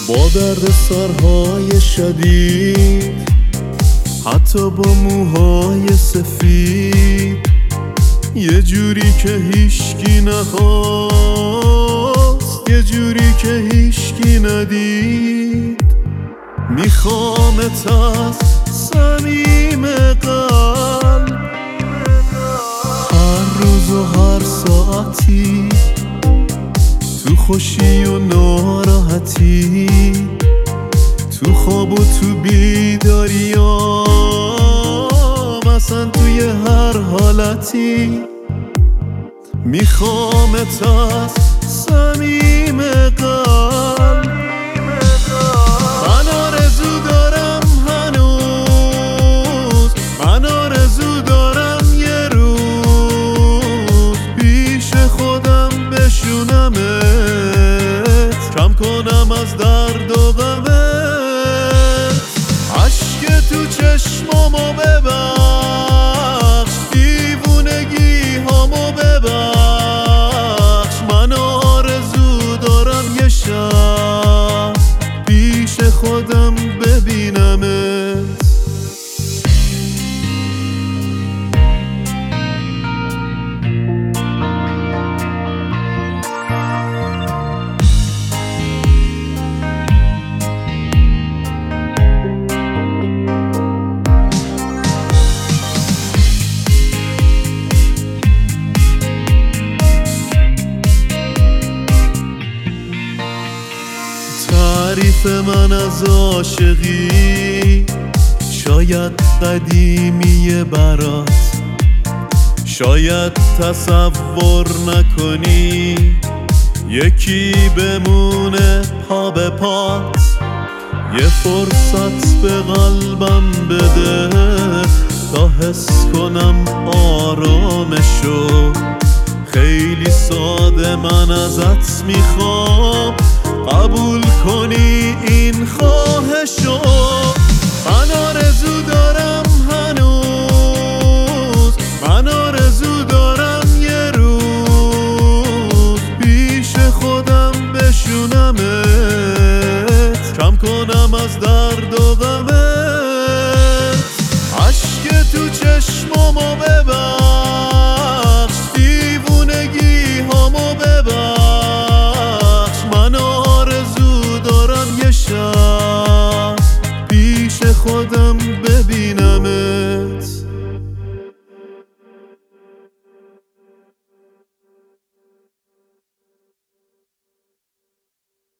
با درد سرهای شدید، حتی با موهای سفید، یه جوری که هیچکی نخواست، یه جوری که هیچکی ندید. میخوامت از صمیم قلب، هر روز و هر ساعتی، تو خوشی و ناراحتی، تو خواب و تو بیداریام، اصلا توی هر حالتی. میخوامت از صمیم قلب، من آرزو دارم هنوز، من آرزو دارم یه روز پیش خودم بشونمت، کم کنم از درد و غمت. عشق تو چشمامو ببخش، دیوونگی هامو ببخش، من آرزو دارم یه شب پیش خودم ببینمت. تعریف من از عاشقی شاید قدیمیه برات، شاید تصور نکنی یکی بمونه پا به پات. یه فرصت به قلبم بده تا حس کنم آرامشو، خیلی ساده من ازت میخوام قبول کنی این خواهشو. من آرزو دارم